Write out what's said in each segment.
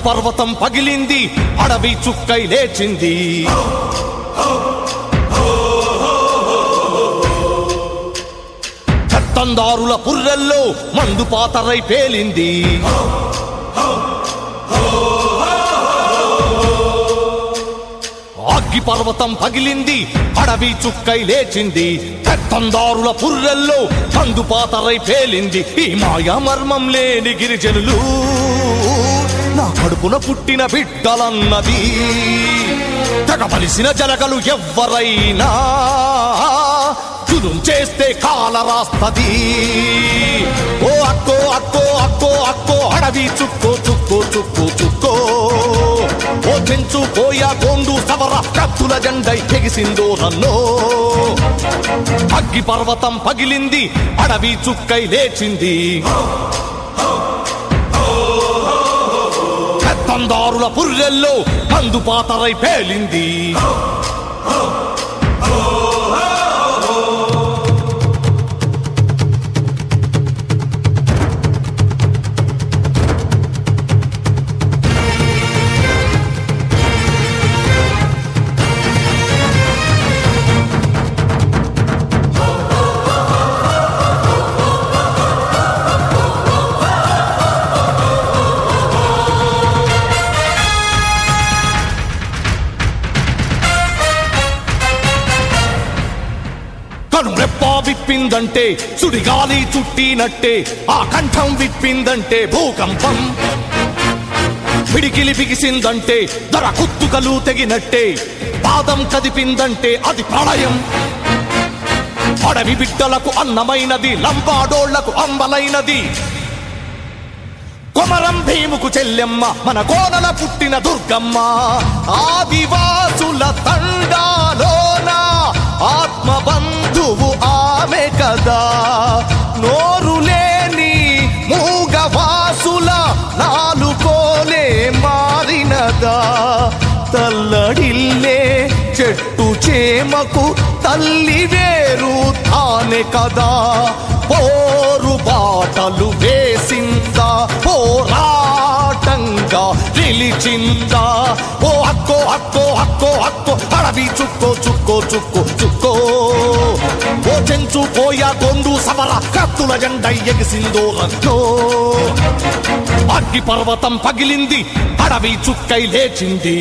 పర్వతం పగిలింది, అడవి చుక్కై లేచింది. చట్టందారుల పుర్రెల్లో మందు పాతరై పేలింది. అగ్గి పర్వతం పగిలింది, అడవి చుక్కై లేచింది. చట్టందారుల పుర్రెల్లో మందు పాతరై పేలింది. ఈ మాయా మర్మం లేని గిరిజనులు నా కడుపున పుట్టిన బిడ్డలన్నది. తెగబలిసిన జలగలు ఎవ్వరైనా జులుం చేస్తే కాల రాస్తది. ఓ అక్కో అక్కో అక్కో అక్కో అడవి చుక్కో చుక్కో చుక్కో చుక్కో. ఓ చెంచు పోయా గోండు సవర కత్తుల జెండై ఎగిసిందో రన్నో. అగ్గి పర్వతం పగిలింది, అడవి చుక్కై లేచింది. పెత్తందారుల పుర్రెల్లో మందు పాతరై పేలింది. రెప్ప విప్పిందంటే సుడిగాలి చుట్టినట్టే, ఆ కంఠం విప్పిందంటే భూకంపం. పిడికిలి బిగిసిందంటే ధర కుత్తుకలు తెగినట్టే, పాదం కదిపిందంటే అది ప్రళయం. అడవి బిడ్డలకు అన్నమైనది, లంబాడోళ్లకు అంబలైనది. కొమరం భీముకు చెల్లెమ్మ, మన కోనల పుట్టిన దుర్గమ్మ. ఆదివాసుల తండాలోన ఆత్మబంధువు ఆమె కదా. నోరు లేని మూగవాసుల నాలుకోలే మారినదా. తల్లడిల్లే చెట్టు చేమకు తల్లి వేరు తానే కదా. పోరు బాటలు వేసిందా, పోరాటంగా నిలిచిందా. ఓ అక్కో అక్కో అక్కో అక్కో అడవి చుక్కో చుక్కో చుక్కో చుక్కో. ఓ చెంచు పోయా గొండు సవర కత్తుల జెండై ఎగిసిందో రన్నో. అగ్గి పర్వతం పగిలింది, అడవి చుక్కై లేచింది.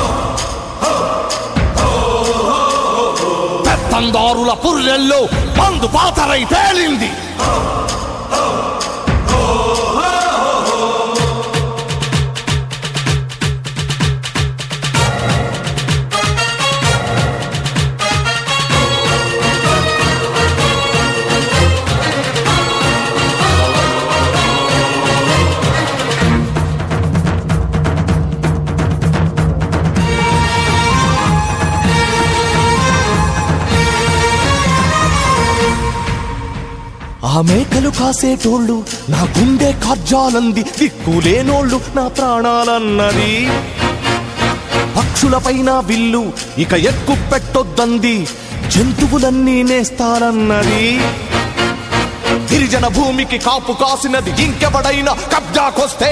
పెత్తందారుల పుర్రెల్లో మందు పాతరై పేలింది. ఆ మేకలు కాసేటోళ్ళు నా గుండె కార్జాలంది, దిక్కులేనోళ్ళు నా ప్రాణాలన్నది. పక్షులపైన విల్లు ఇక ఎక్కు పెట్టొద్దంది, జంతువులన్నీ నేస్తారన్నది. గిరిజన భూమికి కాపు కాసినది, ఇంకెవడైనా కబ్జాకొస్తే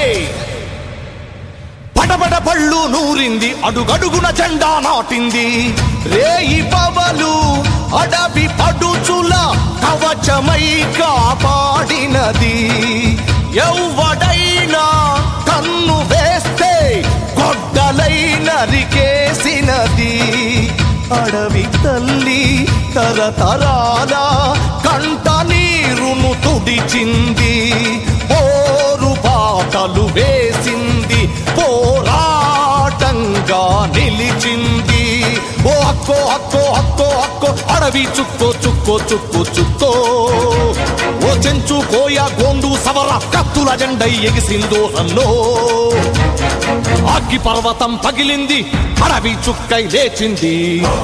పడబడ పళ్ళు నూరింది, అడుగడుగున జెండా నాటింది. రేయి పవలు అడవి పడుచుల కవచమై కాపాడినది. ఎవ్వడైనా కన్ను వేస్తే గొడ్డలై నరికేసినది. అడవి తల్లి తరతరాల కంట నీరును తుడిచింది. పోరు బాటలు వేసింది, పోరాటంగా నిలిచింది. ఓ అక్కో అక్కో అక్కో అక్కో అడవి చుక్కో చుక్కో చుక్కో చుక్కో. ఓ చెంచు కోయా గోండు సవర కత్తుల జెండై ఎగిసిందో రన్నో. అగ్గి పర్వతం పగిలింది, అడవి చుక్కై లేచింది.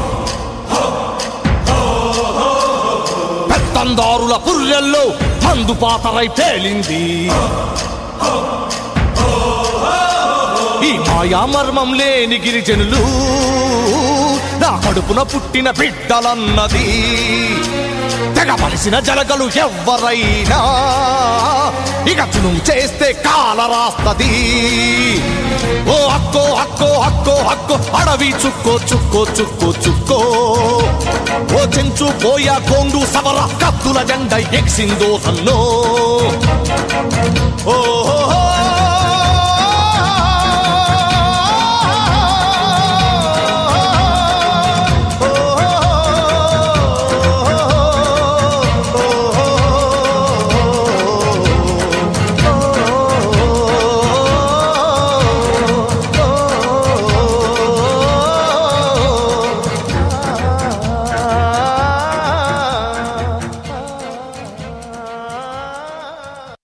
పెత్తందారుల పుర్రెల్లో మందు పాతరై పేలింది. ఈ మాయా మర్మం లేని గిరిజనులు నా కడుపున పుట్టిన బిడ్డలన్నది. తెగవలసిన జలగలు ఎవ్వరైనా ఇక చుణుం చేస్తే కాల రాస్తది. ఓ అక్కో అక్కో అక్కో అక్కో అడవి చుక్కో చుక్కో చుక్కో చుక్కో, ఓ చెంచు పోయా కోండు సవర కత్తుల జెండ ఎక్సిందో సన్నో. ఓ